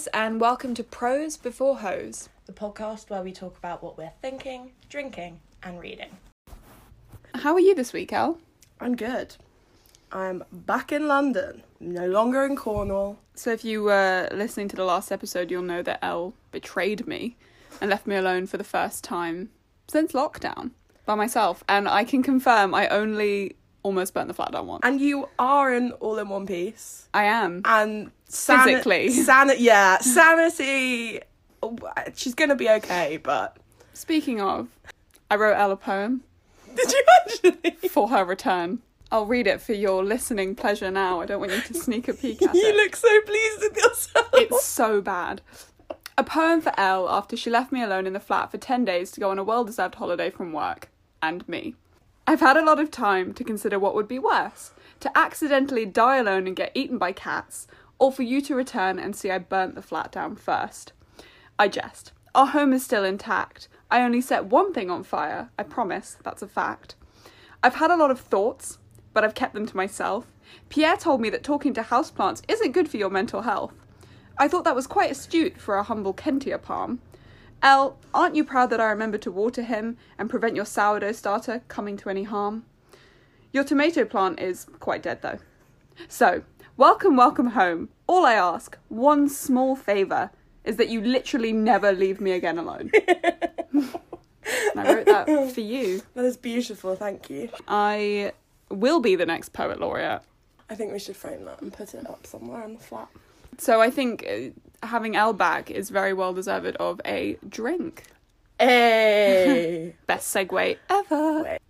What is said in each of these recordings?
Alice, and welcome to Pros Before Hoes, the podcast where we talk about what we're thinking, drinking, and reading. How are you this week, Elle? I'm good. I'm back in London, no longer in Cornwall. So if you were listening to the last episode, you'll know that Elle betrayed me and left me alone for the first time since lockdown by myself. And I can confirm I only almost burnt the flat down once. And you are in all in one piece. I am. And physically. Sanity. She's going to be okay, but... Speaking of, I wrote Elle a poem. Did you actually? For her return. I'll read it for your listening pleasure now. I don't want you to sneak a peek at it. You look so pleased with yourself. It's so bad. A poem for Elle after she left me alone in the flat for 10 days to go on a well-deserved holiday from work. And me. I've had a lot of time to consider what would be worse. To accidentally die alone and get eaten by cats, or for you to return and see I burnt the flat down first. I jest. Our home is still intact. I only set one thing on fire. I promise, that's a fact. I've had a lot of thoughts, but I've kept them to myself. Pierre told me that talking to houseplants isn't good for your mental health. I thought that was quite astute for a humble Kentia palm. Elle, aren't you proud that I remembered to water him and prevent your sourdough starter coming to any harm? Your tomato plant is quite dead though. So, welcome home. All I ask, one small favour, is that you literally never leave me again alone. And I wrote that for you. That is beautiful, thank you. I will be the next poet laureate. I think we should frame that and put it up somewhere in the flat. So I think having Elle back is very well deserved of a drink. Hey! Best segue ever. Wait.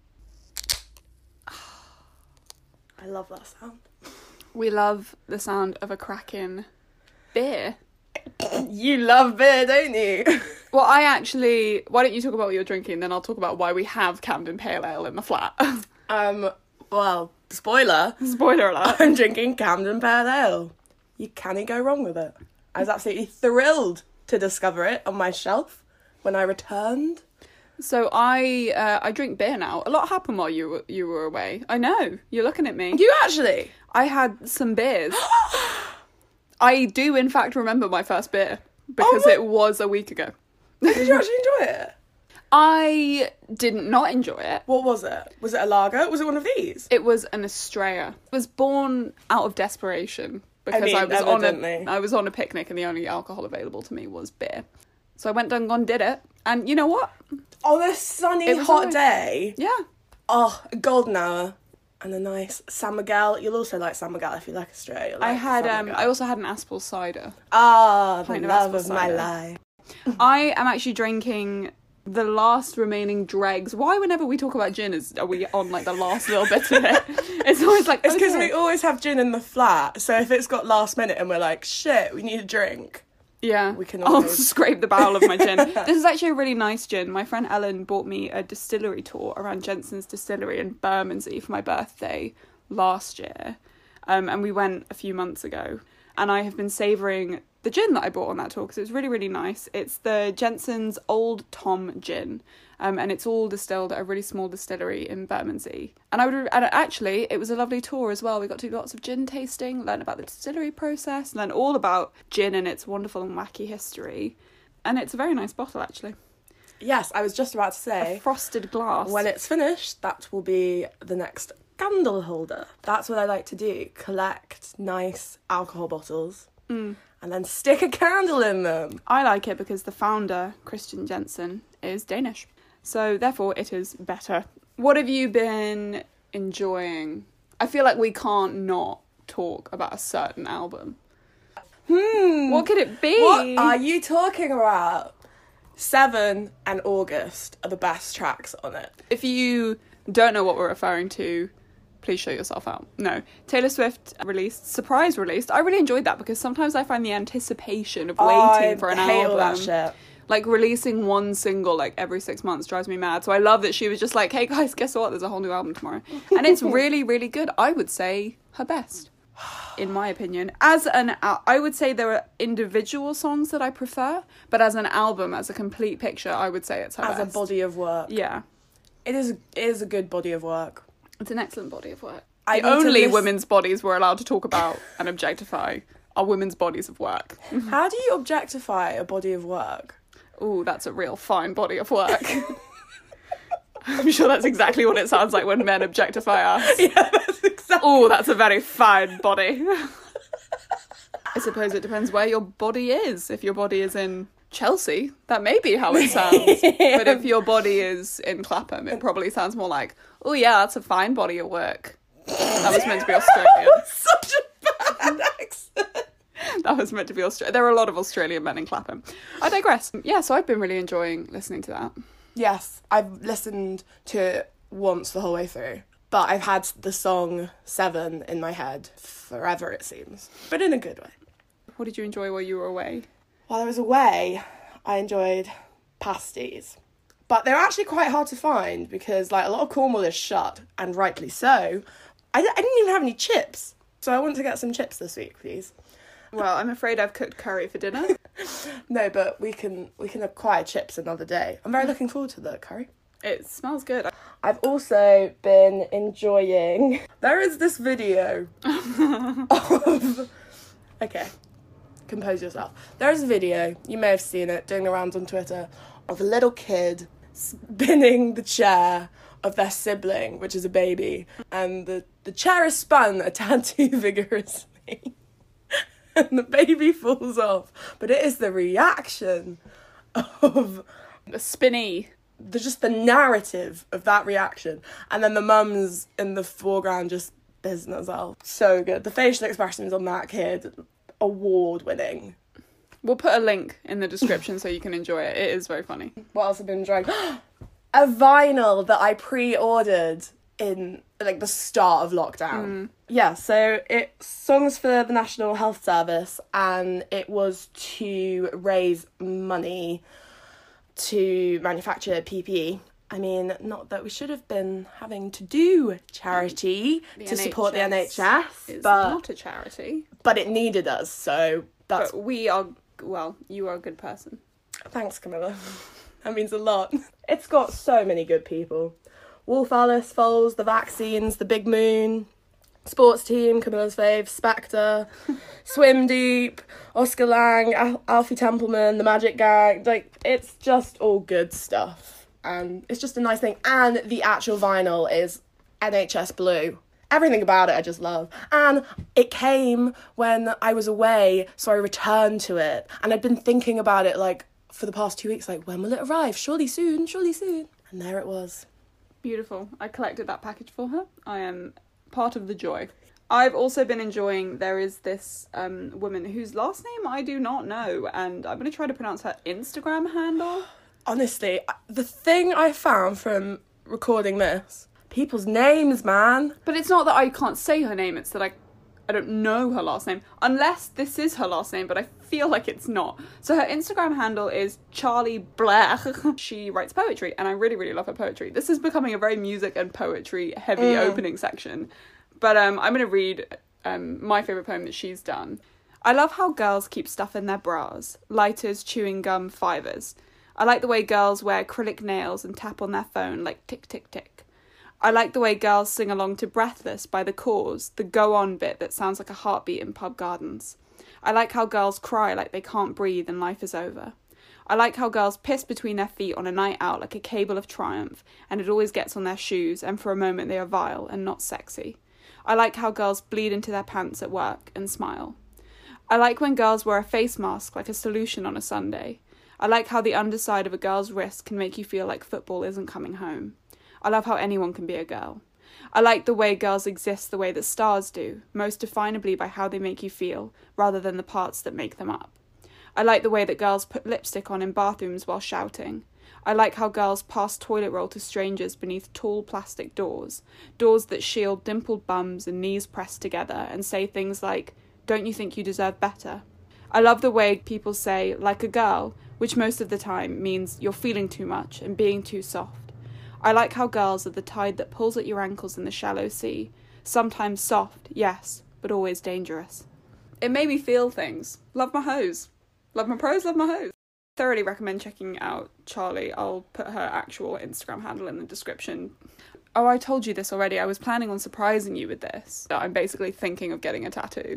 I love that sound. We love the sound of a cracking beer. You love beer, don't you? Well, why don't you talk about what you're drinking, then I'll talk about why we have Camden Pale Ale in the flat. Well, spoiler. Spoiler alert. I'm drinking Camden Pale Ale. You can't go wrong with it. I was absolutely thrilled to discover it on my shelf when I returned. So I drink beer now. A lot happened while you were away. I know. You're looking at me. You actually? I had some beers. I do, in fact, remember my first beer because it was a week ago. Did you actually enjoy it? I did not enjoy it. What was it? Was it a lager? Was it one of these? It was an Estrella. It was born out of desperation because I was on a picnic and the only alcohol available to me was beer. So I went and did it. And you know what? On a sunny, It was hot nice. day. Yeah. Oh, a golden hour. And a nice San Miguel. You'll also like San Miguel if you like Australia. I also had an Aspel cider. Ah, the Pint of love apple of my cider. life. I am actually drinking the last remaining dregs. Why whenever we talk about gin are we on like the last little bit of it? It's always like... It's because we always have gin in the flat. So if it's got last minute and we're like, shit, we need a drink. Yeah, we can I'll always... scrape the barrel of my gin. This is actually a really nice gin. My friend Ellen bought me a distillery tour around Jensen's Distillery in Bermondsey for my birthday last year. And we went a few months ago. And I have been savouring the gin that I bought on that tour because it was really, really nice. It's the Jensen's Old Tom gin. And it's all distilled at a really small distillery in Bermondsey. And actually, it was a lovely tour as well. We got to do lots of gin tasting, learn about the distillery process, learn all about gin and its wonderful and wacky history. And it's a very nice bottle, actually. Yes, I was just about to say... A frosted glass. When it's finished, that will be the next candle holder. That's what I like to do. Collect nice alcohol bottles and then stick a candle in them. I like it because the founder, Christian Jensen, is Danish. So, therefore, it is better. What have you been enjoying? I feel like we can't not talk about a certain album. What could it be? What are you talking about? 7 and August are the best tracks on it. If you don't know what we're referring to, please show yourself out. No. Taylor Swift surprise released. I really enjoyed that because sometimes I find the anticipation of waiting for an I hate album. all that shit. Like, releasing one single, like, every 6 months drives me mad. So I love that she was just like, hey, guys, guess what? There's a whole new album tomorrow. And it's really, really good. I would say her best, in my opinion. I would say there are individual songs that I prefer, but as an album, as a complete picture, I would say it's her best. As a body of work. Yeah. It is a good body of work. It's an excellent body of work. I The need to only list- women's bodies we're allowed to talk about and objectify are women's bodies of work. How do you objectify a body of work? Ooh, that's a real fine body of work. I'm sure that's exactly what it sounds like when men objectify us. Yeah, that's exactly. Ooh, that's a very fine body. I suppose it depends where your body is. If your body is in Chelsea, that may be how it sounds. But if your body is in Clapham, it probably sounds more like, oh yeah, that's a fine body of work. That was meant to be Australian. Such a bad accent. That was meant to be Australian. There are a lot of Australian men in Clapham. I digress. Yeah, so I've been really enjoying listening to that. Yes, I've listened to it once the whole way through. But I've had the song 7 in my head forever, it seems. But in a good way. What did you enjoy while you were away? While I was away, I enjoyed pasties. But they're actually quite hard to find because, like, a lot of Cornwall is shut, and rightly so. I didn't even have any chips. So I want to get some chips this week, please. Well, I'm afraid I've cooked curry for dinner. No, but we can acquire chips another day. I'm very looking forward to the curry. It smells good. I've also been enjoying... There is this video of... Okay, compose yourself. There is a video, you may have seen it, doing the rounds on Twitter, of a little kid spinning the chair of their sibling, which is a baby, and the chair is spun a tad too vigorously. And the baby falls off. But it is the reaction of... The spinny... just the narrative of that reaction, and then the mums in the foreground just business out. So good. The facial expressions on that kid, award winning. We'll put a link in the description so you can enjoy it. It is very funny. What else have I been enjoying? A vinyl that I pre-ordered in like the start of lockdown. Yeah, so it's songs for the National Health Service, and it was to raise money to manufacture PPE. I mean, not that we should have been having to do charity to support the NHS, but not a charity. But it needed us, so that's... But we are, well, you are a good person. Thanks, Camilla. That means a lot. It's got so many good people. Wolf Alice, Foles, The Vaccines, The Big Moon, Sports Team, Camilla's fave, Spectre, Swim Deep, Oscar Lang, Alfie Templeman, The Magic Gang. Like, it's just all good stuff. And it's just a nice thing. And the actual vinyl is NHS Blue. Everything about it I just love. And it came when I was away, so I returned to it. And I'd been thinking about it, like, for the past 2 weeks, like, when will it arrive? Surely soon, surely soon. And there it was. Beautiful. I collected that package for her. I am part of the joy. I've also been enjoying, there is this woman whose last name I do not know, and I'm going to try to pronounce her Instagram handle. Honestly, the thing I found from recording this, people's names, man. But it's not that I can't say her name, it's that I don't know her last name. Unless this is her last name, but I feel like it's not. So her Instagram handle is Charlie Blair. She writes poetry, and I really, really love her poetry. This is becoming a very music and poetry heavy opening section. But I'm going to read my favourite poem that she's done. I love how girls keep stuff in their bras. Lighters, chewing gum, fivers. I like the way girls wear acrylic nails and tap on their phone like tick, tick, tick. I like the way girls sing along to Breathless by The Cause, the go-on bit that sounds like a heartbeat in pub gardens. I like how girls cry like they can't breathe and life is over. I like how girls piss between their feet on a night out like a cable of triumph, and it always gets on their shoes, and for a moment they are vile and not sexy. I like how girls bleed into their pants at work and smile. I like when girls wear a face mask like a solution on a Sunday. I like how the underside of a girl's wrist can make you feel like football isn't coming home. I love how anyone can be a girl. I like the way girls exist the way that stars do, most definably by how they make you feel, rather than the parts that make them up. I like the way that girls put lipstick on in bathrooms while shouting. I like how girls pass toilet roll to strangers beneath tall plastic doors, doors that shield dimpled bums and knees pressed together and say things like, "Don't you think you deserve better?" I love the way people say, "like a girl," which most of the time means you're feeling too much and being too soft. I like how girls are the tide that pulls at your ankles in the shallow sea. Sometimes soft, yes, but always dangerous. It made me feel things. Love my hose. Love my pros, love my hose. Thoroughly recommend checking out Charlie. I'll put her actual Instagram handle in the description. Oh, I told you this already. I was planning on surprising you with this. I'm basically thinking of getting a tattoo.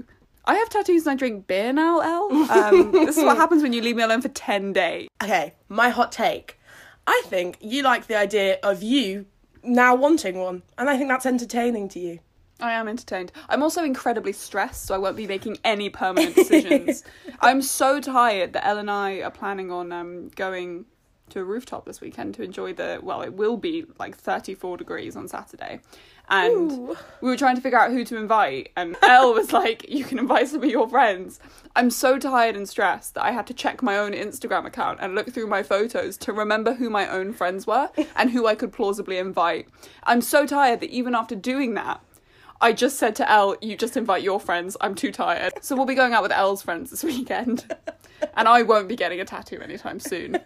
I have tattoos and I drink beer now, Elle. This is what happens when you leave me alone for 10 days. Okay, my hot take. I think you like the idea of you now wanting one, and I think that's entertaining to you. I am entertained. I'm also incredibly stressed, so I won't be making any permanent decisions. I'm so tired that Elle and I are planning on going to a rooftop this weekend to enjoy it will be like 34 degrees on Saturday. And Ooh. we were trying to figure out who to invite, and Elle was like, you can invite some of your friends. I'm so tired and stressed that I had to check my own Instagram account and look through my photos to remember who my own friends were and who I could plausibly invite. I'm so tired that even after doing that, I just said to Elle, you just invite your friends, I'm too tired. So we'll be going out with Elle's friends this weekend. And I won't be getting a tattoo anytime soon.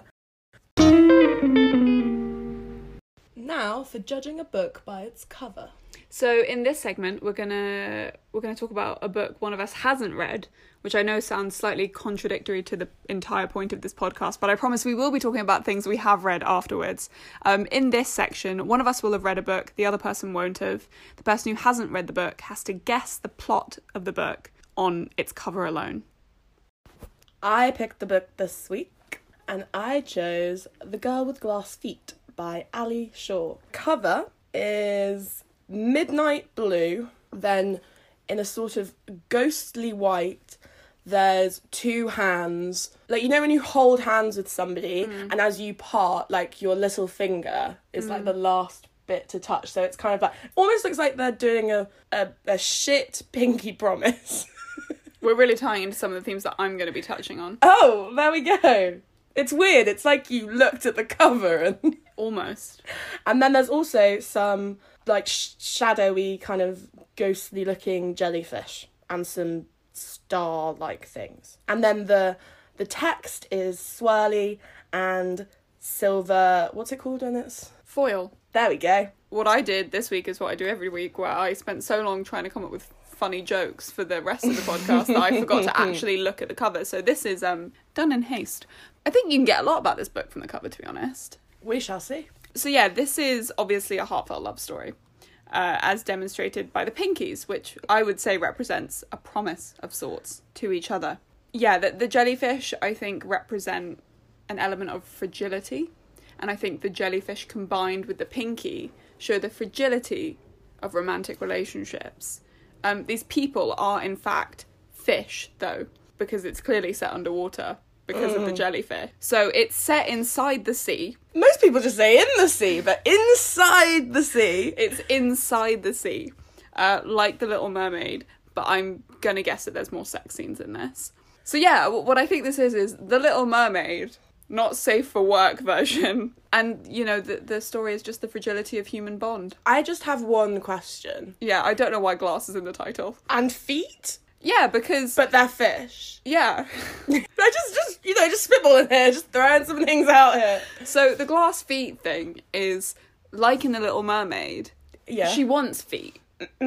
Now for judging a book by its cover. So in this segment, we're gonna talk about a book one of us hasn't read, which I know sounds slightly contradictory to the entire point of this podcast, but I promise we will be talking about things we have read afterwards. In this section, one of us will have read a book, the other person won't have. The person who hasn't read the book has to guess the plot of the book on its cover alone. I picked the book this week, and I chose The Girl with Glass Feet by Ali Shaw. Cover is midnight blue, then in a sort of ghostly white, there's two hands. Like, you know when you hold hands with somebody, and as you part, like, your little finger is like the last bit to touch. So it's kind of like, almost looks like they're doing a shit pinky promise. We're really tying into some of the themes that I'm going to be touching on. Oh, there we go. It's weird. It's like you looked at the cover and... Almost. And then there's also some, like, shadowy, kind of ghostly looking jellyfish and some star-like things. And then the text is swirly and silver... What's it called when it's... Foil. There we go. What I did this week is what I do every week, where I spent so long trying to come up with funny jokes for the rest of the podcast that I forgot to actually look at the cover. So this is done in haste. I think you can get a lot about this book from the cover, to be honest. We shall see. So yeah, this is obviously a heartfelt love story, as demonstrated by the Pinkies, which I would say represents a promise of sorts to each other. Yeah, the jellyfish, I think, represent an element of fragility, and I think the jellyfish combined with the Pinky show the fragility of romantic relationships. These people are, in fact, fish, though, because it's clearly set underwater because of the jellyfish. So it's set inside the sea. Most people just say in the sea, but inside the sea. It's inside the sea, like The Little Mermaid, but I'm going to guess that there's more sex scenes in this. So yeah, what I think this is The Little Mermaid, not safe for work version. And, you know, the story is just the fragility of human bond. I just have one question. Yeah, I don't know why glass is in the title. And feet? Yeah, because... But they're fish. Yeah. I just spitballing here, just throwing some things out here. So the glass feet thing is, like in The Little Mermaid, Yeah. she wants feet.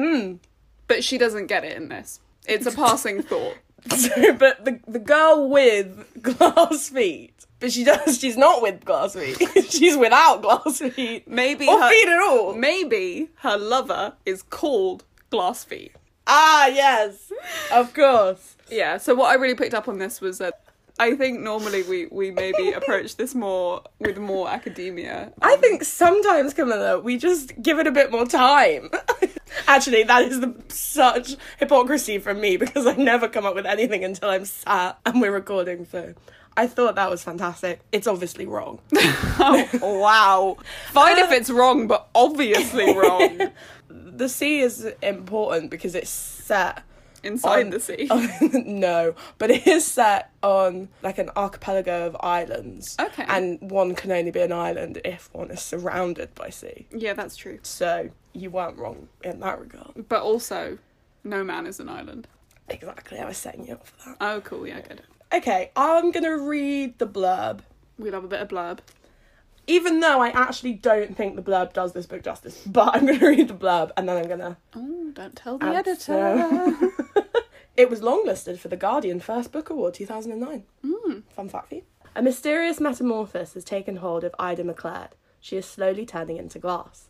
But she doesn't get it in this. It's a passing thought. So, but the girl with glass feet, but she's not with glass feet. She's without glass feet. Maybe or feet at all. Maybe her lover is called Glass Feet. Ah, yes. Of course. Yeah, so what I really picked up on this was that I think normally we maybe approach this with more academia. I think sometimes, Camilla, we just give it a bit more time. Actually, that is such hypocrisy from me, because I never come up with anything until I'm sat and we're recording, so I thought that was fantastic. It's obviously wrong. Oh, wow. Fine if it's wrong, but obviously wrong. The sea is important because it's set... Inside the sea. No, but it is set on like an archipelago of islands. Okay. And one can only be an island if one is surrounded by sea. Yeah, that's true. So you weren't wrong in that regard. But also, no man is an island. Exactly, I was setting you up for that. Oh, cool, yeah, good. Okay, I'm going to read the blurb. We love a bit of blurb. Even though I actually don't think the blurb does this book justice. But I'm going to read the blurb and then I'm going to... Oh, don't tell the editor. It was longlisted for the Guardian First Book Award 2009. Fun fact for you. A mysterious metamorphosis has taken hold of Ida McLeod. She is slowly turning into glass.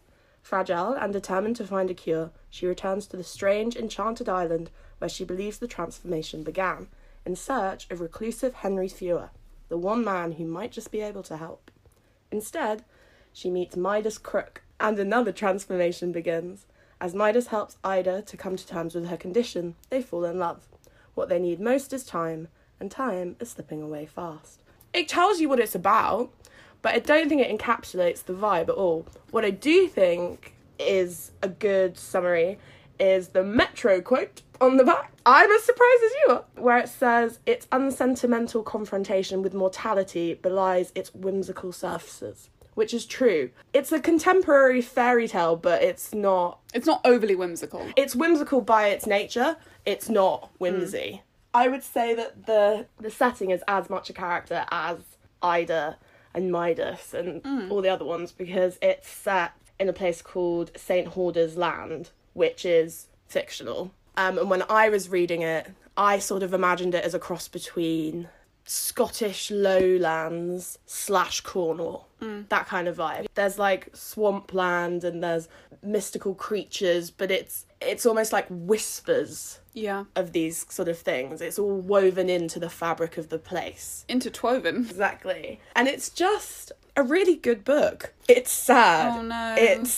Fragile and determined to find a cure, she returns to the strange, enchanted island where she believes the transformation began, in search of reclusive Henry Fewer, the one man who might just be able to help. Instead, she meets Midas Crook, and another transformation begins. As Midas helps Ida to come to terms with her condition, they fall in love. What they need most is time, and time is slipping away fast. It tells you what it's about, but I don't think it encapsulates the vibe at all. What I do think is a good summary is the Metro quote on the back. I'm as surprised as you are, where it says, "Its unsentimental confrontation with mortality belies its whimsical surfaces," which is true. It's a contemporary fairy tale, but it's not... It's not overly whimsical. It's whimsical by its nature. It's not whimsy. I would say that the setting is as much a character as Ida and Midas and all the other ones, because it's set in a place called St. Horder's Land, which is fictional. And when I was reading it, I sort of imagined it as a cross between Scottish lowlands / Cornwall. That kind of vibe. There's like swampland and there's mystical creatures, but it's almost like whispers of these sort of things. It's all woven into the fabric of the place. Interwoven. Exactly. And it's just a really good book. It's sad. Oh no.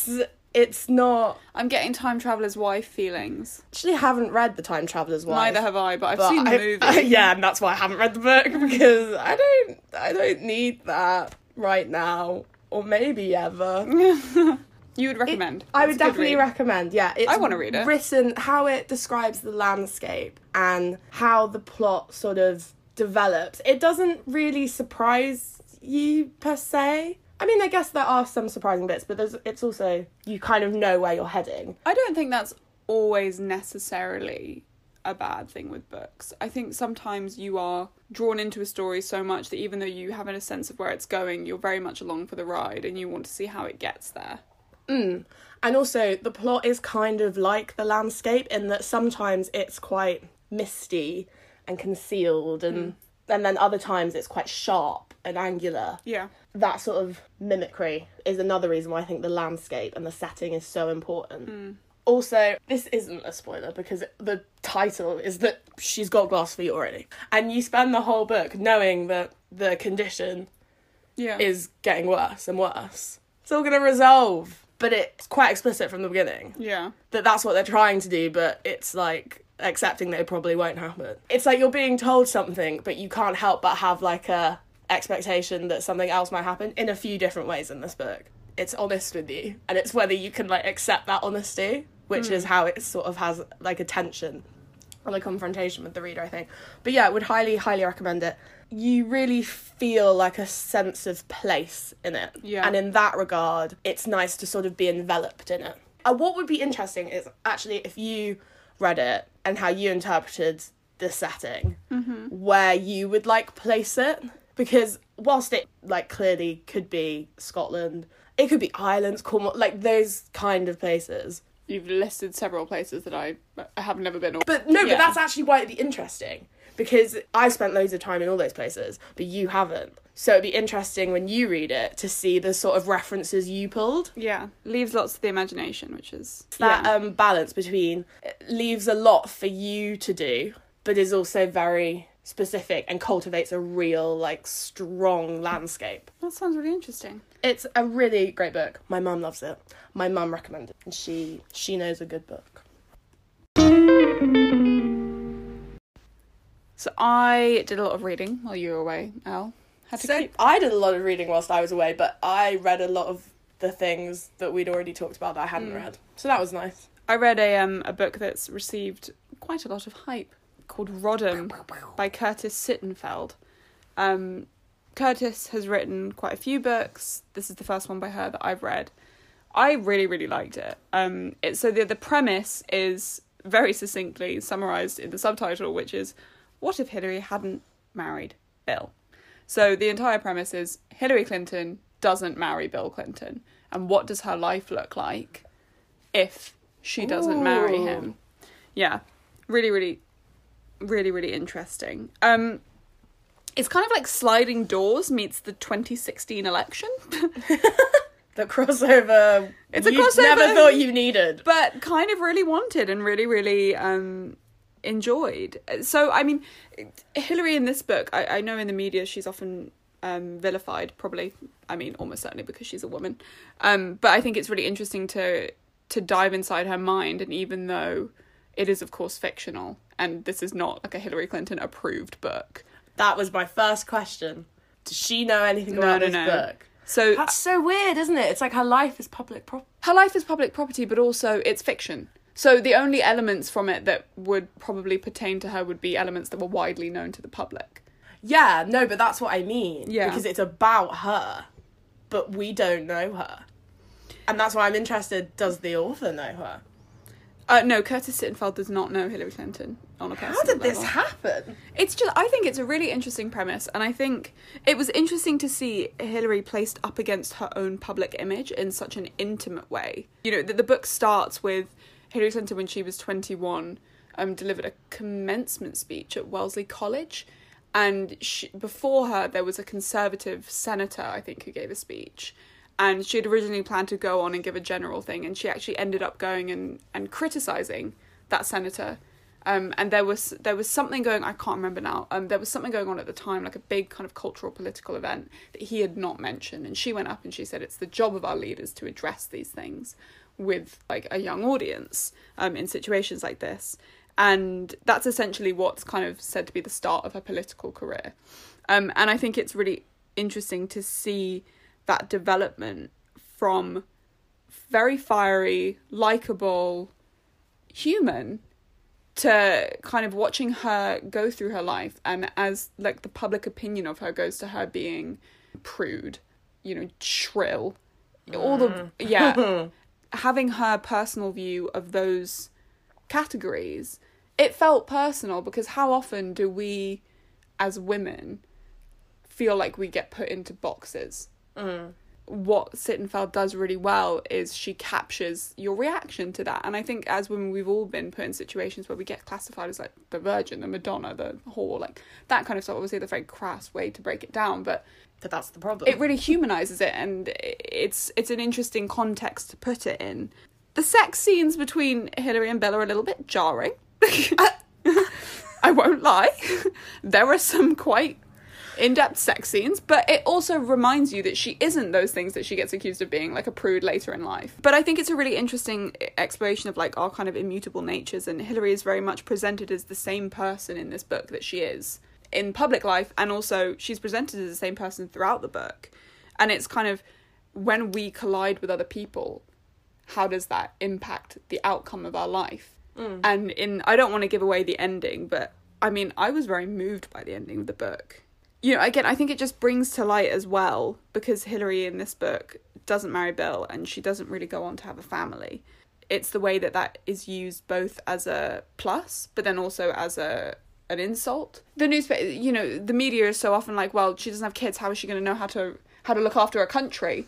It's not... I'm getting Time Traveller's Wife feelings. Actually, I haven't read The Time Traveller's Wife. Neither have I, but I've seen the movie. Yeah, and that's why I haven't read the book, because I don't need that right now, or maybe ever. You would recommend? I would definitely recommend, yeah. I want to read it. Written, how it describes the landscape and how the plot sort of develops. It doesn't really surprise you, per se. I mean, I guess there are some surprising bits, but it's also, you kind of know where you're heading. I don't think that's always necessarily a bad thing with books. I think sometimes you are drawn into a story so much that even though you have a sense of where it's going, you're very much along for the ride and you want to see how it gets there. And also, the plot is kind of like the landscape in that sometimes it's quite misty and concealed, and then other times it's quite sharp and angular. Yeah. That sort of mimicry is another reason why I think the landscape and the setting is so important. Also, this isn't a spoiler because the title is that she's got glass feet already. And you spend the whole book knowing that the condition is getting worse and worse. It's all going to resolve. But it's quite explicit from the beginning. Yeah. That's what they're trying to do, but it's like accepting that it probably won't happen. It's like you're being told something, but you can't help but have like a expectation that something else might happen in a few different ways in this book. It's honest with you, and it's whether you can like accept that honesty, which is how it sort of has like a tension and a confrontation with the reader, I think. But yeah, I would highly, highly recommend it. You really feel like a sense of place in it. Yeah. And in that regard, it's nice to sort of be enveloped in it. What would be interesting is actually if you read it and how you interpreted the setting, where you would like place it. Because whilst it like clearly could be Scotland, it could be islands, Cornwall, like those kind of places. You've listed several places that I have never been. But no, but that's actually why it'd be interesting. Because I spent loads of time in all those places, but you haven't. So it'd be interesting when you read it to see the sort of references you pulled. Yeah, leaves lots to the imagination, which is... That balance between, it leaves a lot for you to do, but is also very specific and cultivates a real, like, strong landscape. That sounds really interesting. It's a really great book. My mum loves it. My mum recommended it. And she knows a good book. So I did a lot of reading while you were away, Elle. I did a lot of reading whilst I was away, but I read a lot of the things that we'd already talked about that I hadn't read. So that was nice. I read a book that's received quite a lot of hype called Rodham by Curtis Sittenfeld. Curtis has written quite a few books. This is the first one by her that I've read. I really, really liked it. So the premise is very succinctly summarised in the subtitle, which is, what if Hillary hadn't married Bill? So the entire premise is Hillary Clinton doesn't marry Bill Clinton. And what does her life look like if she doesn't marry him? Yeah. Really, really, really, really interesting. It's kind of like Sliding Doors meets the 2016 election. The crossover. It's a you crossover. never thought you needed. But kind of really wanted and really, really enjoyed. So, I mean, Hilary in this book, I know in the media she's often vilified, probably, I mean, almost certainly because she's a woman. But I think it's really interesting to dive inside her mind, and even though it is, of course, fictional, and this is not like a Hillary Clinton approved book. That was my first question. Does she know anything about this book? So that's so weird, isn't it? It's like her life is public property. Her life is public property, but also it's fiction. So the only elements from it that would probably pertain to her would be elements that were widely known to the public. Yeah, no, but that's what I mean. Yeah. Because it's about her, but we don't know her. And that's why I'm interested, does the author know her? No, Curtis Sittenfeld does not know Hillary Clinton on a personal How did this level. happen? I think it's a really interesting premise, and I think it was interesting to see Hillary placed up against her own public image in such an intimate way. You know, the book starts with Hillary Clinton, when she was 21, delivered a commencement speech at Wellesley College, and before her there was a Conservative senator, I think, who gave a speech. And she had originally planned to go on and give a general thing, and she actually ended up going and criticising that senator. And there was something going, I can't remember now, there was something going on at the time, like a big kind of cultural political event that he had not mentioned. And she went up and she said, it's the job of our leaders to address these things with like a young audience in situations like this. And that's essentially what's kind of said to be the start of her political career. And I think it's really interesting to see that development from very fiery, likeable human to kind of watching her go through her life, and as like the public opinion of her goes to her being prude, you know, shrill, all the having her personal view of those categories. It felt personal because how often do we as women feel like we get put into boxes? What Sittenfeld does really well is she captures your reaction to that. And I think as women, we've all been put in situations where we get classified as like the virgin, the Madonna, the whore, like that kind of stuff. Obviously, the very crass way to break it down, but that's the problem. It really humanizes it, and it's an interesting context to put it in. The sex scenes between Hillary and Bill are a little bit jarring. I won't lie. There are some quite in-depth sex scenes, but it also reminds you that she isn't those things that she gets accused of being, like a prude later in life. But I think it's a really interesting exploration of like our kind of immutable natures, and Hillary is very much presented as the same person in this book that she is in public life, and also she's presented as the same person throughout the book. And it's kind of, when we collide with other people, how does that impact the outcome of our life? And I don't want to give away the ending, but I mean, I was very moved by the ending of the book. You know, again, I think it just brings to light as well, because Hillary in this book doesn't marry Bill and she doesn't really go on to have a family. It's the way that is used both as a plus, but then also as an insult. The newspaper, you know, the media is so often like, well, she doesn't have kids, how is she going to know how to look after a country?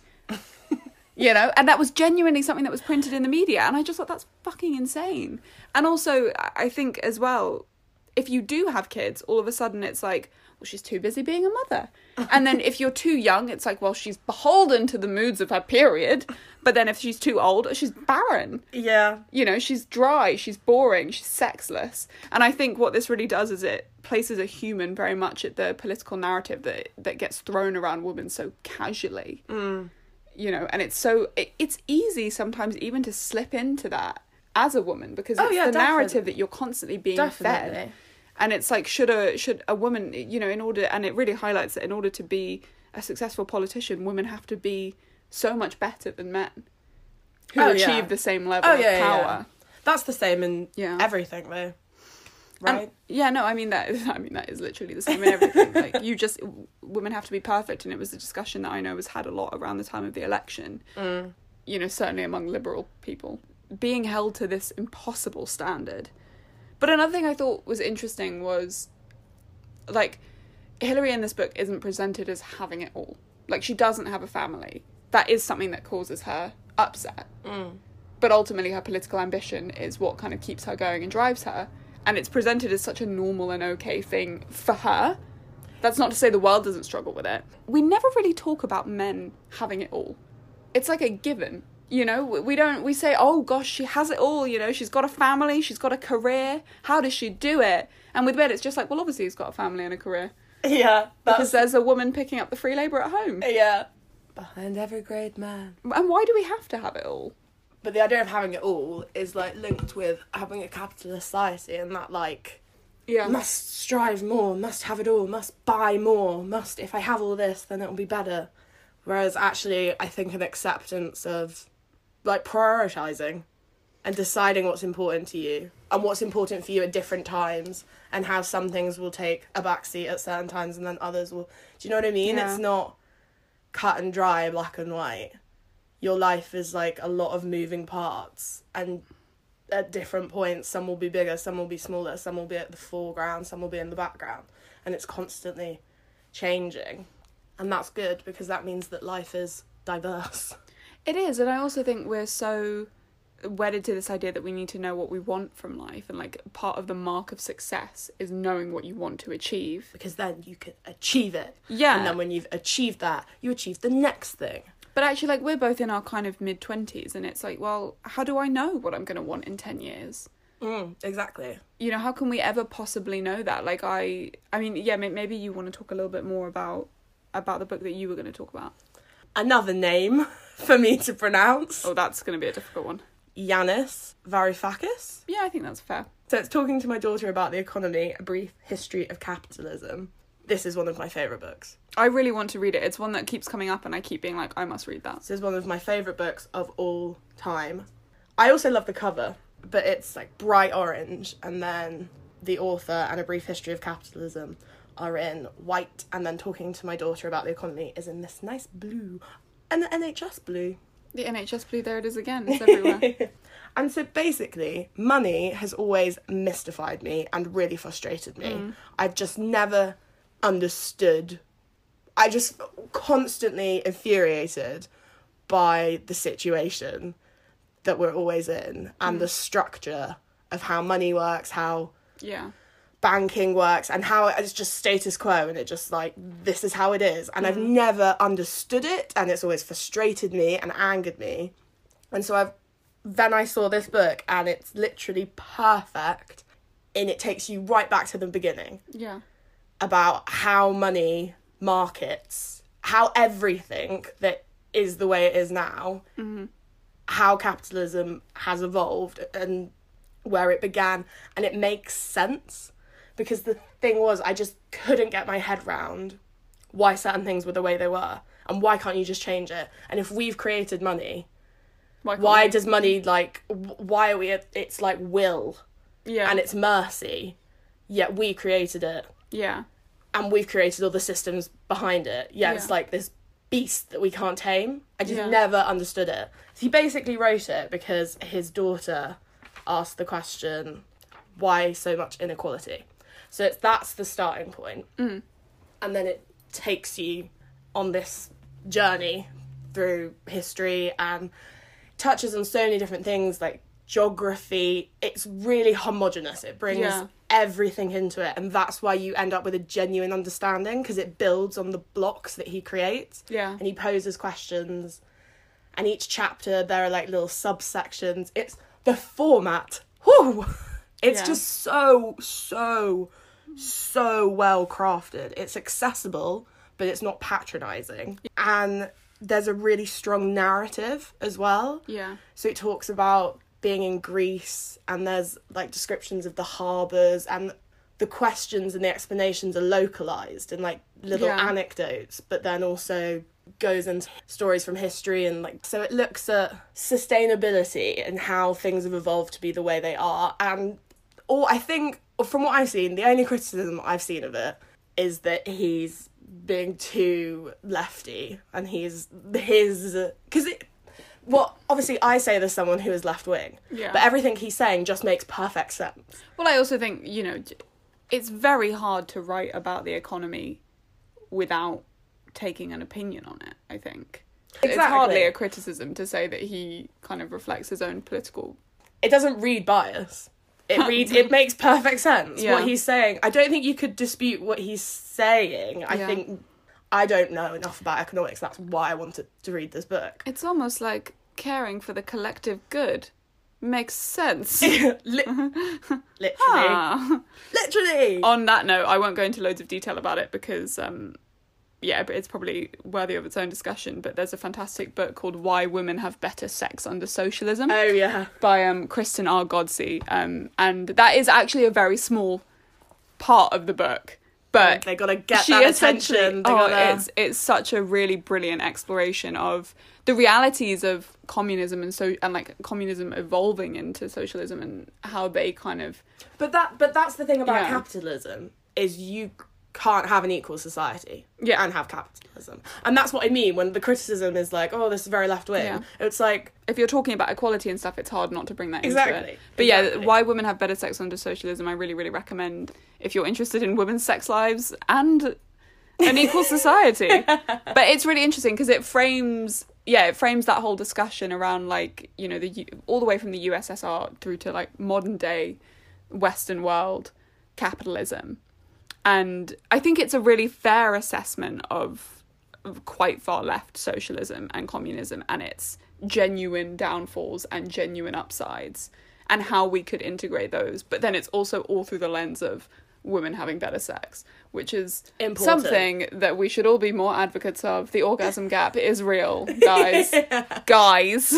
You know, and that was genuinely something that was printed in the media, and I just thought that's fucking insane. And also, I think as well, if you do have kids, all of a sudden it's like, well, she's too busy being a mother. And then if you're too young, it's like, well, she's beholden to the moods of her period. But then if she's too old, she's barren. Yeah. You know, she's dry, she's boring, she's sexless. And I think what this really does is it places a human very much at the political narrative that gets thrown around women so casually. You know, and it's easy sometimes even to slip into that as a woman, because it's the narrative that you're constantly being fed. And it's like, should a woman, you know, and it really highlights that in order to be a successful politician, women have to be so much better than men who achieve the same level of power. Yeah. That's the same in everything, though. Right? And, I mean that is literally the same in everything. Like, women have to be perfect, and it was a discussion that I know was had a lot around the time of the election. You know, certainly among liberal people, being held to this impossible standard. But another thing I thought was interesting was, like, Hillary in this book isn't presented as having it all. Like, she doesn't have a family. That is something that causes her upset. But ultimately her political ambition is what kind of keeps her going and drives her. And it's presented as such a normal and okay thing for her. That's not to say the world doesn't struggle with it. We never really talk about men having it all. it's like a given. You know, we say, oh gosh, she has it all, you know, she's got a family, she's got a career, how does she do it? And with Ben, it's just like, well, obviously he's got a family and a career. Yeah. Because there's a woman picking up the free labour at home. Yeah. Behind every great man. And why do we have to have it all? But the idea of having it all is, like, linked with having a capitalist society, and that, like, must strive more, must have it all, must buy more, must, if I have all this, then it'll be better. Whereas actually, I think an acceptance of, like, prioritising and deciding what's important to you and what's important for you at different times, and how some things will take a backseat at certain times and then others will... Do you know what I mean? Yeah. It's not cut and dry, black and white. Your life is, like, a lot of moving parts, and at different points, some will be bigger, some will be smaller, some will be at the foreground, some will be in the background, and it's constantly changing. And that's good, because that means that life is diverse. It is, and I also think we're so wedded to this idea that we need to know what we want from life, and, like, part of the mark of success is knowing what you want to achieve. Because then you can achieve it. Yeah. And then when you've achieved that, you achieve the next thing. But actually, like, we're both in our kind of mid-20s, and it's like, well, how do I know what I'm going to want in 10 years? Exactly. You know, how can we ever possibly know that? Like, I mean, yeah, maybe you want to talk a little bit more about the book that you were going to talk about. Another name for me to pronounce. Oh, that's going to be a difficult one. Yanis Varoufakis. Yeah, I think that's fair. So it's Talking to My Daughter About the Economy, A Brief History of Capitalism. This is one of my favourite books. I really want to read it. It's one that keeps coming up and I keep being like, I must read that. This is one of my favourite books of all time. I also love the cover, but it's like bright orange, and then the author and A Brief History of Capitalism are in white, and then Talking to My Daughter About the Economy is in this nice blue. And the NHS blue. The NHS blue, there it is again. It's everywhere. And so basically, money has always mystified me and really frustrated me. I've just never understood. I just constantly infuriated by the situation that we're always in, and the structure of how money works, how banking works, and how it's just status quo, and it just like, this is how it is. And I've never understood it, and it's always frustrated me and angered me. And so then I saw this book, and it's literally perfect, and it takes you right back to the beginning. Yeah. About how money markets, how everything that is the way it is now, how capitalism has evolved and where it began. And it makes sense, because the thing was, I just couldn't get my head round why certain things were the way they were, and why can't you just change it? And if we've created money, why does money, like, why are we, it's like will, and it's mercy, yet we created it. Yeah. And we've created all the systems behind it. Yeah, it's like this beast that we can't tame. I just never understood it. So he basically wrote it because his daughter asked the question, why so much inequality? So that's the starting point. And then it takes you on this journey through history and touches on so many different things, like geography. It's really homogenous. It brings everything into it, and that's why you end up with a genuine understanding, because it builds on the blocks that he creates. And he poses questions, and eeach chapter there are like little subsections. It's the format. Whew! It's just so well crafted. It's accessible, but it's not patronizing. And there's a really strong narrative as well. So it talks about being in Greece, and there's like descriptions of the harbours, and the questions and the explanations are localised and like little anecdotes, but then also goes into stories from history, and like, so it looks at sustainability and how things have evolved to be the way they are. And I think from what I've seen, the only criticism I've seen of it is that he's being too lefty, and obviously I say there's someone who is left-wing, but everything he's saying just makes perfect sense. Well, I also think, you know, it's very hard to write about the economy without taking an opinion on it, I think. Exactly. It's hardly a criticism to say that he kind of reflects his own political... It doesn't read bias. It makes perfect sense, what he's saying. I don't think you could dispute what he's saying. I think I don't know enough about economics. That's why I wanted to read this book. It's almost like caring for the collective good. Makes sense. Literally. Ah. Literally. On that note, I won't go into loads of detail about it because, yeah, but it's probably worthy of its own discussion. But there's a fantastic book called Why Women Have Better Sex Under Socialism. Oh, yeah. By Kristen R. Godsey. And that is actually a very small part of the book. But they gotta get she that essentially, attention. It's such a really brilliant exploration of the realities of communism and like communism evolving into socialism and how they kind of. But that's the thing about Yeah. capitalism is you can't have an equal society and have capitalism. And that's what I mean when the criticism is like, oh, this is very left wing. Yeah. It's like, if you're talking about equality and stuff, it's hard not to bring that into Exactly. it. But yeah, Exactly. Why Women Have Better Sex Under Socialism, I really, really recommend if you're interested in women's sex lives and an equal society. But it's really interesting because it frames that whole discussion around, like, you know, all the way from the USSR through to like modern day Western world capitalism. And I think it's a really fair assessment of quite far left socialism and communism and its genuine downfalls and genuine upsides and how we could integrate those. But then it's also all through the lens of women having better sex, which is Important. something that we should all be more advocates of. The orgasm gap is real, guys. Guys.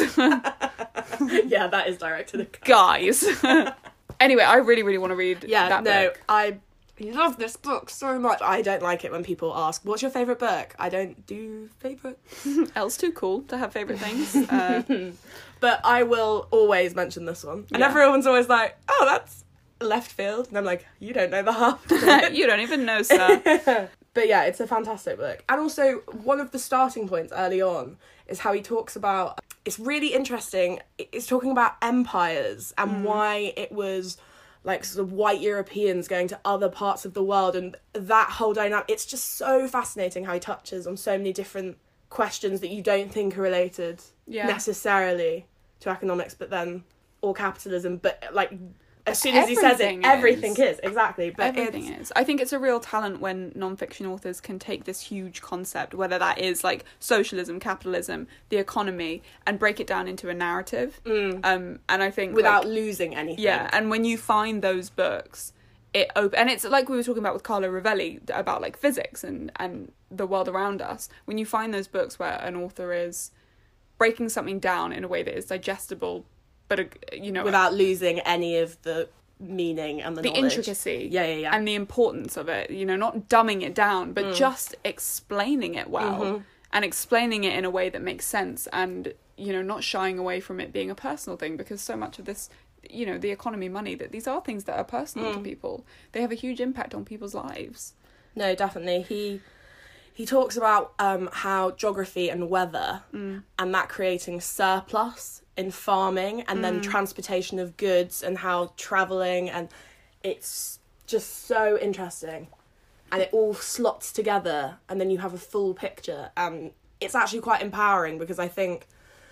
yeah, that is directed at Guys. Anyway, I really, really want to read that book. I love this book so much. I don't like it when people ask, what's your favourite book? I don't do favourites. Elle's too cool to have favourite things. But I will always mention this one. And Yeah. everyone's always like, oh, that's left field. And I'm like, you don't know the half. You don't even know, sir. But yeah, it's a fantastic book. And also, one of the starting points early on is how he talks about, it's really interesting, it's talking about empires and why it was like sort of white Europeans going to other parts of the world and that whole dynamic. It's just so fascinating how he touches on so many different questions that you don't think are related necessarily to economics, but then, or capitalism, but like, as soon as he says it, everything is. Exactly. But everything is. I think it's a real talent when non-fiction authors can take this huge concept, whether that is like socialism, capitalism, the economy, and break it down into a narrative. And I think without losing anything. Yeah, and when you find those books, and it's like we were talking about with Carlo Rovelli about like physics and the world around us. When you find those books where an author is breaking something down in a way that is digestible, but you know, without losing any of the meaning and the knowledge. Intricacy, yeah, and the importance of it. You know, not dumbing it down, but just explaining it well and explaining it in a way that makes sense, and you know, not shying away from it being a personal thing, because so much of this, you know, the economy, money, that these are things that are personal to people. They have a huge impact on people's lives. No, definitely. He talks about how geography and weather and that creating surplus in farming and then transportation of goods and how travelling, and it's just so interesting. And it all slots together and then you have a full picture, and it's actually quite empowering, because I think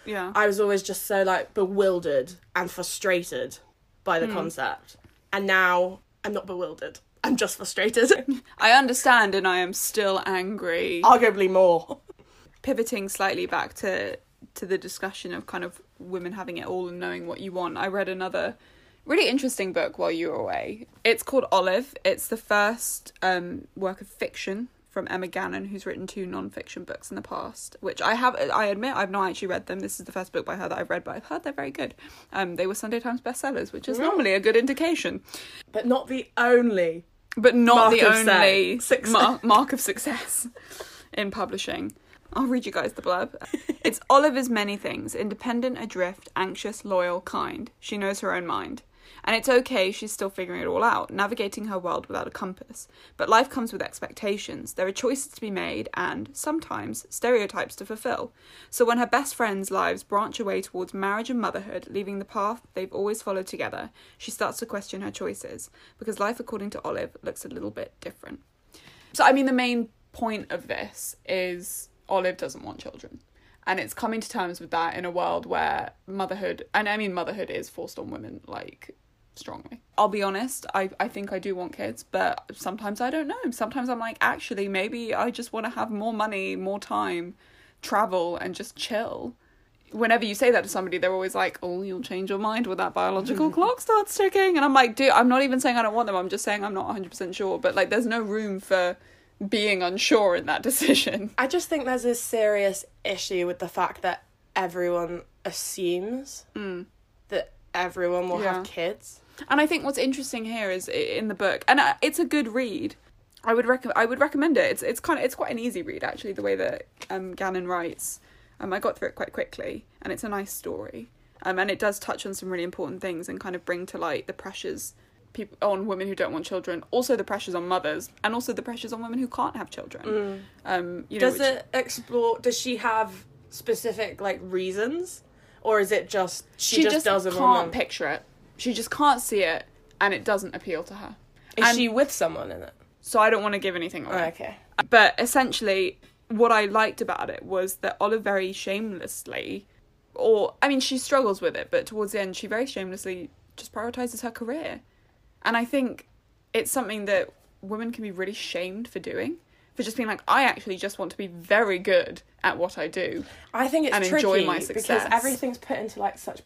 I was always just so like bewildered and frustrated by the concept, and now I'm not bewildered. I'm just frustrated. I understand, and I am still angry. Arguably more. Pivoting slightly back to the discussion of kind of women having it all and knowing what you want, I read another really interesting book while you were away. It's called Olive. It's the first work of fiction from Emma Gannon, who's written 2 non-fiction books in the past, which I admit I've not actually read them. This is the first book by her that I've read, but I've heard they're very good. They were Sunday Times bestsellers, which is normally a good indication. But not the only. But not Mark the of only success. mark of success in publishing. I'll read you guys the blurb. It's Olive is many things: independent, adrift, anxious, loyal, kind. She knows her own mind. And it's okay, she's still figuring it all out, navigating her world without a compass. But life comes with expectations. There are choices to be made and, sometimes, stereotypes to fulfill. So when her best friends' lives branch away towards marriage and motherhood, leaving the path they've always followed together, she starts to question her choices, because life, according to Olive, looks a little bit different. So, I mean, the main point of this is Olive doesn't want children. And it's coming to terms with that in a world where motherhood, and I mean motherhood is forced on women, like, strongly. I'll be honest, I think I do want kids, but sometimes I don't know. Sometimes I'm like, actually, maybe I just want to have more money, more time, travel, and just chill. Whenever you say that to somebody, they're always like, oh, you'll change your mind when that biological clock starts ticking. And I'm like, dude, I'm not even saying I don't want them. I'm just saying I'm not 100% sure. But, like, there's no room for being unsure in that decision. I just think there's a serious issue with the fact that everyone assumes that everyone will have kids. And I think what's interesting here is in the book, and it's a good read. I would recommend it. It's quite an easy read, actually, the way that Gannon writes. I got through it quite quickly, and it's a nice story. And it does touch on some really important things and kind of bring to light the pressures on women who don't want children, also the pressures on mothers, and also the pressures on women who can't have children. Does she have specific, like, reasons? Or is it just she just doesn't can't picture it. She just can't see it, and it doesn't appeal to her. Is she with someone in it? So I don't want to give anything away. Oh, okay. But essentially, what I liked about it was that Olive very shamelessly, she struggles with it, but towards the end, she very shamelessly just prioritises her career. And I think it's something that women can be really shamed for doing. For just being like, I actually just want to be very good at what I do. I think it's and tricky enjoy my success. Because everything's put into, like, such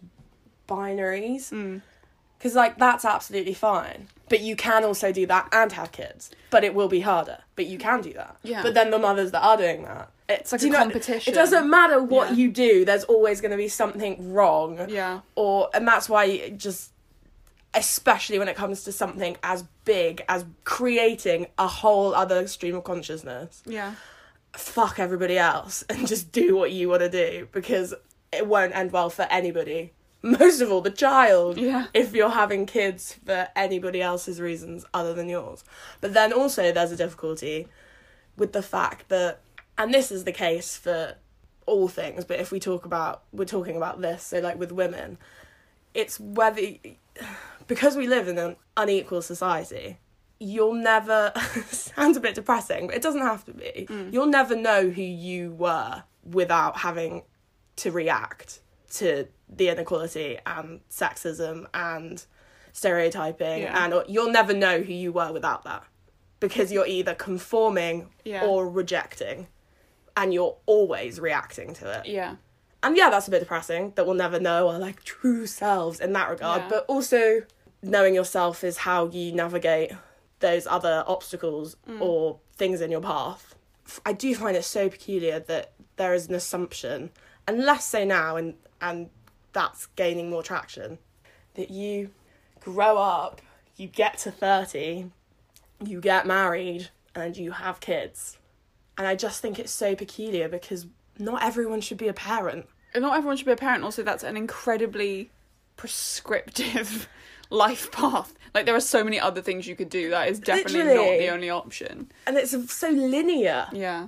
binaries. Because, like, that's absolutely fine. But you can also do that and have kids. But it will be harder. But you can do that. Yeah. But then the mothers that are doing that, it's like a competition. It doesn't matter what you do. There's always going to be something wrong. Yeah. And that's why it just, especially when it comes to something as big as creating a whole other stream of consciousness. Yeah. Fuck everybody else and just do what you want to do, because it won't end well for anybody. Most of all, the child. Yeah. If you're having kids for anybody else's reasons other than yours. But then also there's a difficulty with the fact that, and this is the case for all things, but if we're talking about this, so like with women, it's whether, because we live in an unequal society, you'll never, sounds a bit depressing, but it doesn't have to be. You'll never know who you were without having to react to the inequality and sexism and stereotyping, and you'll never know who you were without that, because you're either conforming or rejecting, and you're always reacting to it. Yeah. And that's a bit depressing, that we'll never know our, like, true selves in that regard, but also knowing yourself is how you navigate those other obstacles or things in your path. I do find it so peculiar that there is an assumption, and less so now, and that's gaining more traction, that you grow up, you get to 30, you get married, and you have kids. And I just think it's so peculiar, because not everyone should be a parent. Not everyone should be a parent. Also, that's an incredibly prescriptive life path. Like, there are so many other things you could do. That is definitely not the only option. And it's so linear. Yeah.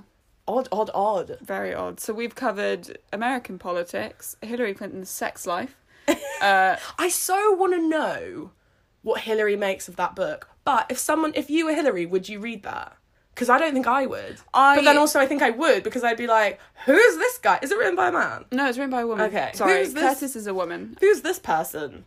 Odd. Very odd. So we've covered American politics, Hillary Clinton's sex life. I so want to know what Hillary makes of that book. But if you were Hillary, would you read that? Because I don't think I would. But then also I think I would, because I'd be like, who is this guy? Is it written by a man? No, it's written by a woman. Okay. Sorry, Curtis is a woman. Who's this person?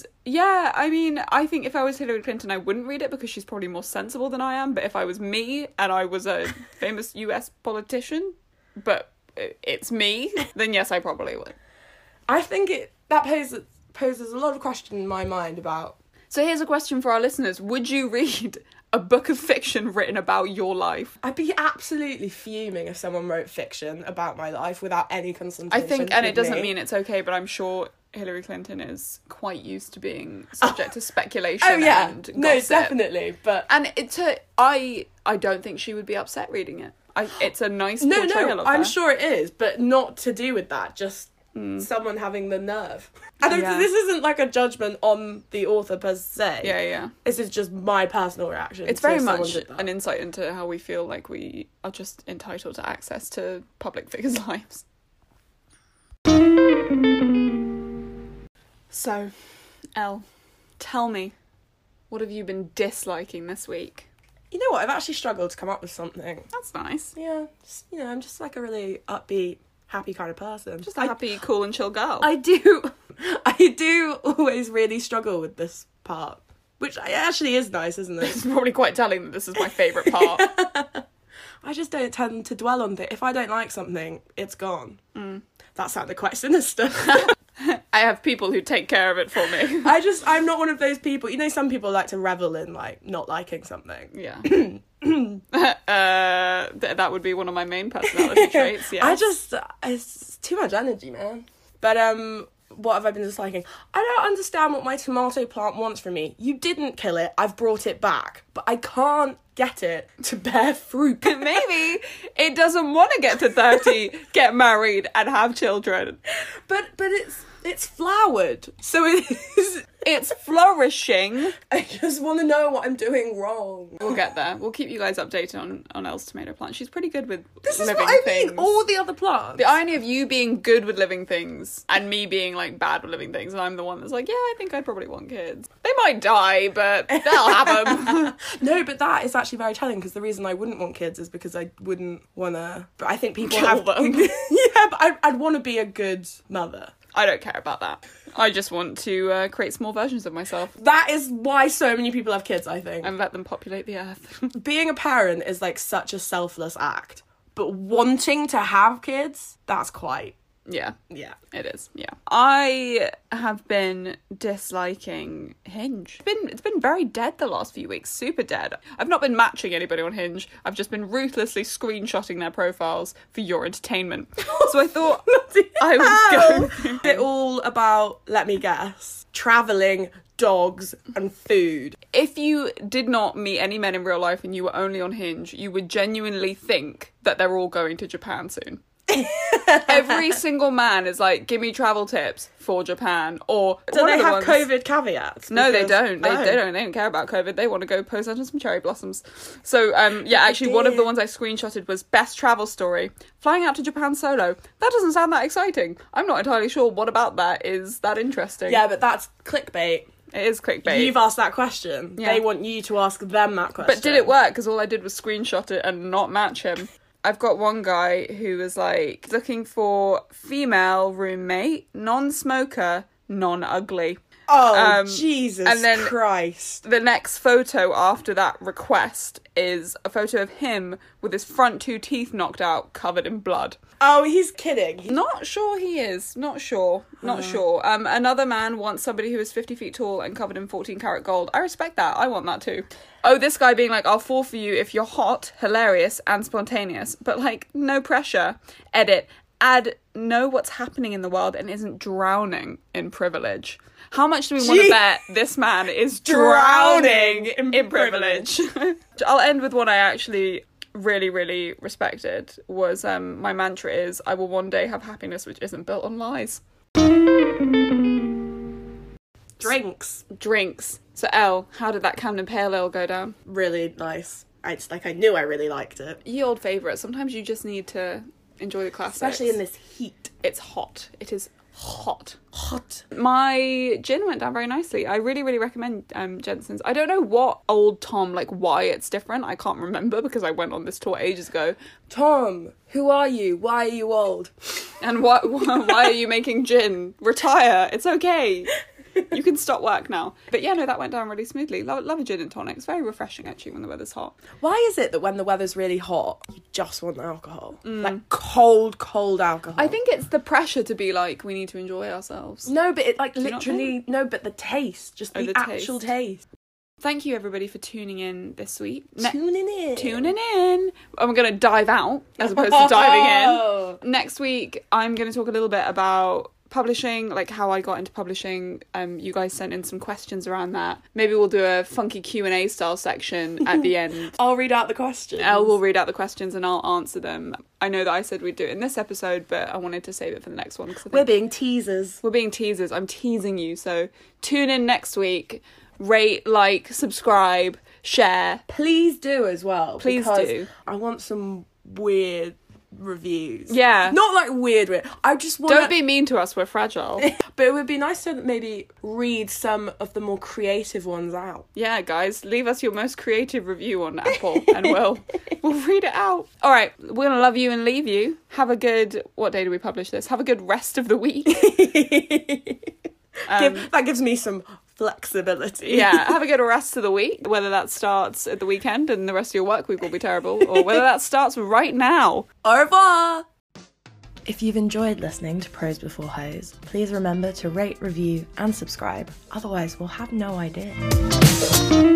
I think if I was Hillary Clinton, I wouldn't read it, because she's probably more sensible than I am. But if I was me, and I was a famous US politician, but it's me, then yes, I probably would. I think that poses a lot of question in my mind about... So here's a question for our listeners. Would you read a book of fiction written about your life? I'd be absolutely fuming if someone wrote fiction about my life without any consultation. I think, and it doesn't mean it's okay, but I'm sure Hillary Clinton is quite used to being subject to speculation. And gossip. No, definitely. But I don't think she would be upset reading it. It's a nice portrayal of her. I'm sure it is, but not to do with that. Just someone having the nerve. This isn't like a judgment on the author per se. Yeah. This is just my personal reaction. It's very much an insight into how we feel like we are just entitled to access to public figures' lives. So, Elle, tell me, what have you been disliking this week? You know what? I've actually struggled to come up with something. That's nice. Yeah, I'm just like a really upbeat, happy kind of person. Just a happy, cool and chill girl. I do always really struggle with this part. Which actually is nice, isn't it? It's probably quite telling that this is my favourite part. I just don't tend to dwell on it. If I don't like something, it's gone. That sounded quite sinister. I have people who take care of it for me. I'm not one of those people. You know, some people like to revel in, like, not liking something. Yeah. That would be one of my main personality traits, yes. It's too much energy, man. But, what have I been disliking? I don't understand what my tomato plant wants from me. You didn't kill it. I've brought it back. But I can't get it to bear fruit. Maybe it doesn't want to get to 30, get married, and have children. But it's flowered. So it's flourishing. I just want to know what I'm doing wrong. We'll get there. We'll keep you guys updated on Elle's tomato plant. She's pretty good with This is living what I things. mean. All the other plants. The irony of you being good with living things and me being like bad with living things, and I'm the one that's like, yeah, I think I'd probably want kids. They might die, but they'll have them. No, but that is actually very telling, because the reason I wouldn't want kids is because I wouldn't want to... But I think people Kill have... them. Yeah, but I'd want to be a good mother. I don't care about that. I just want to create small versions of myself That is why so many people have kids, I think. and let them populate the earth. Being a parent is like such a selfless act, but wanting to have kids, that's quite... Yeah, Yeah. it is. Yeah. I have been disliking Hinge. It's been very dead the last few weeks. Super dead. I've not been matching anybody on Hinge. I've just been ruthlessly screenshotting their profiles for your entertainment. So I thought I would go. They're all about, let me guess, travelling, dogs, and food. If you did not meet any men in real life and you were only on Hinge, you would genuinely think that they're all going to Japan soon. Every single man is like, give me travel tips for Japan, or Do one they of the have ones- COVID caveats? No, they Because- don't. They don't. They don't care about COVID. They want to go post under some cherry blossoms. So, yeah, actually, dear. one of the ones I screenshotted was best travel story: flying out to Japan solo. That doesn't sound that exciting. I'm not entirely sure what about that is that interesting. Yeah, but that's clickbait. it is clickbait. You've asked that question. Yeah. They want you to ask them that question. But did it work? Because all I did was screenshot it and not match him. I've got one guy who was like looking for female roommate, non-smoker, non-ugly. Oh, Jesus and then- Christ. The next photo after that request is a photo of him with his front two teeth knocked out, covered in blood. Oh, he's kidding. Not sure he is. Not sure. Not sure. Another man wants somebody who is 50 feet tall and covered in 14 karat gold. I respect that. I want that too. Oh, this guy being like, I'll fall for you if you're hot, hilarious, and spontaneous. But like, no pressure. Edit. Add, know what's happening in the world and isn't drowning in privilege. How much do we want to bet this man is drowning in privilege? I'll end with one I actually really, really respected. Was my mantra is, I will one day have happiness which isn't built on lies. Drinks. So Elle, how did that Camden Pale Ale go down? Really nice. I knew I really liked it. Ye old favourite. Sometimes you just need to enjoy the classics. Especially in this heat. It's hot. It is hot. Hot. My gin went down very nicely. I really, really recommend Jensen's. I don't know what Old Tom, like why it's different. I can't remember because I went on this tour ages ago. Tom, who are you? Why are you old? And why are you making gin? Retire. It's okay. You can stop work now. But yeah, no, that went down really smoothly. Love a gin and tonic. It's very refreshing actually when the weather's hot. Why is it that when the weather's really hot, you just want alcohol? Like cold alcohol. I think it's the pressure to be like, we need to enjoy ourselves. No, but it like you not literally no, but the taste, just the actual taste. Thank you everybody for tuning in this week. Tuning in. I'm going to dive out as opposed to diving in. Next week, I'm going to talk a little bit about publishing, like how I got into publishing. You guys sent in some questions around that. Maybe we'll do a funky Q&A style section at the end. I'll read out the questions. Elle will read out the questions and I'll answer them. I know that I said we'd do it in this episode, but I wanted to save it for the next one. 'Cause I think We're being teasers. we're being teasers. I'm teasing you. So tune in next week. Rate, like, subscribe, share. Please do as well. Please because do. I want some weird reviews. Yeah. Not like weird. I just want. Don't be mean to us. We're fragile. But it would be nice to maybe read some of the more creative ones out. Yeah, guys, leave us your most creative review on Apple and we'll read it out. All right, we're going to love you and leave you. Have a good... What day do we publish this? Have a good rest of the week. That gives me some flexibility. Yeah, have a good rest of the week, whether that starts at the weekend and the rest of your work week will be terrible, or whether that starts right now. Au revoir! If you've enjoyed listening to Pros Before Hoes, please remember to rate, review and subscribe, otherwise we'll have no idea.